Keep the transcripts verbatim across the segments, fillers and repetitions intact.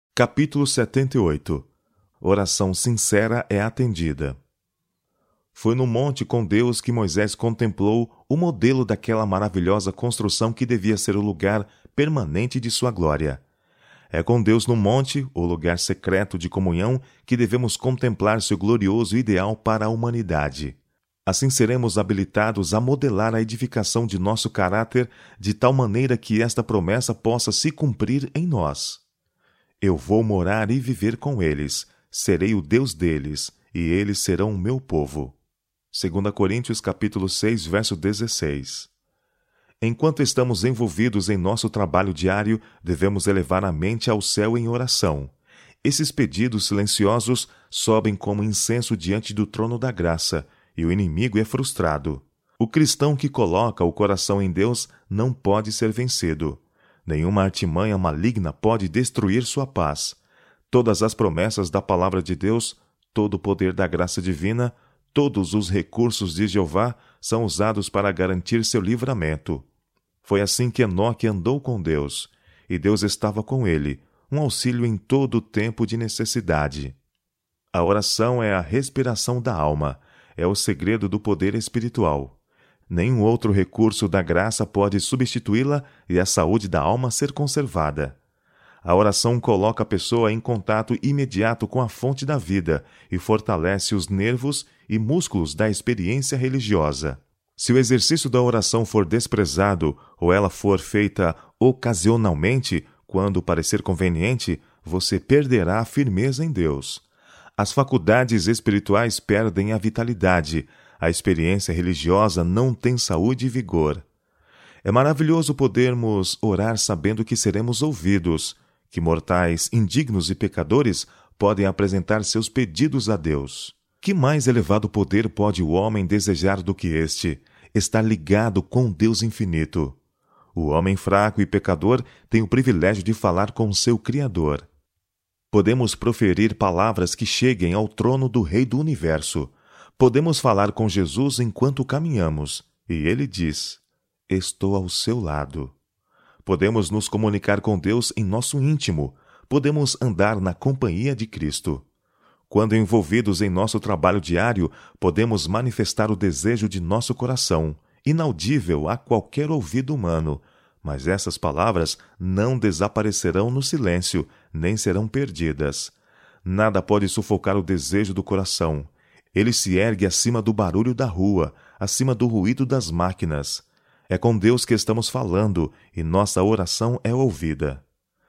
Capítulo setenta e oito. Oração sincera é atendida. Foi no monte com Deus que Moisés contemplou o modelo daquela maravilhosa construção que devia ser o lugar permanente de sua glória. É com Deus no monte, o lugar secreto de comunhão, que devemos contemplar seu glorioso ideal para a humanidade. Assim seremos habilitados a modelar a edificação de nosso caráter de tal maneira que esta promessa possa se cumprir em nós. Eu vou morar e viver com eles, serei o Deus deles, e eles serão o meu povo. Segunda Coríntios capítulo seis, verso dezesseis. Enquanto estamos envolvidos em nosso trabalho diário, devemos elevar a mente ao céu em oração. Esses pedidos silenciosos sobem como incenso diante do trono da graça, e o inimigo é frustrado. O cristão que coloca o coração em Deus não pode ser vencido. Nenhuma artimanha maligna pode destruir sua paz. Todas as promessas da palavra de Deus, todo o poder da graça divina, todos os recursos de Jeová são usados para garantir seu livramento. Foi assim que Enoque andou com Deus, e Deus estava com ele, um auxílio em todo o tempo de necessidade. A oração é a respiração da alma, é o segredo do poder espiritual. Nenhum outro recurso da graça pode substituí-la e a saúde da alma ser conservada. A oração coloca a pessoa em contato imediato com a fonte da vida e fortalece os nervos e músculos da experiência religiosa. Se o exercício da oração for desprezado ou ela for feita ocasionalmente, quando parecer conveniente, você perderá a firmeza em Deus. As faculdades espirituais perdem a vitalidade. A experiência religiosa não tem saúde e vigor. É maravilhoso podermos orar sabendo que seremos ouvidos, que mortais, indignos e pecadores podem apresentar seus pedidos a Deus. Que mais elevado poder pode o homem desejar do que este? Estar ligado com Deus infinito. O homem fraco e pecador tem o privilégio de falar com seu Criador. Podemos proferir palavras que cheguem ao trono do Rei do Universo. Podemos falar com Jesus enquanto caminhamos, e ele diz: estou ao seu lado. Podemos nos comunicar com Deus em nosso íntimo. Podemos andar na companhia de Cristo. Quando envolvidos em nosso trabalho diário, podemos manifestar o desejo de nosso coração, inaudível a qualquer ouvido humano, mas essas palavras não desaparecerão no silêncio, nem serão perdidas. Nada pode sufocar o desejo do coração. Ele se ergue acima do barulho da rua, acima do ruído das máquinas. É com Deus que estamos falando, e nossa oração é ouvida.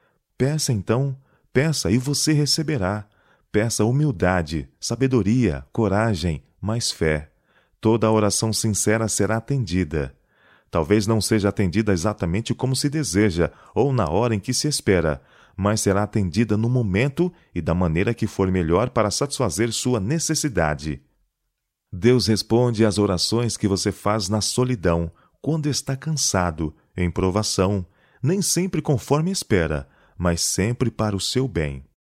Peça então, peça e você receberá. Peça humildade, sabedoria, coragem, mais fé. Toda a oração sincera será atendida. Talvez não seja atendida exatamente como se deseja, ou na hora em que se espera, mas será atendida no momento e da maneira que for melhor para satisfazer sua necessidade. Deus responde às orações que você faz na solidão, quando está cansado, em provação, nem sempre conforme espera, mas sempre para o seu bem.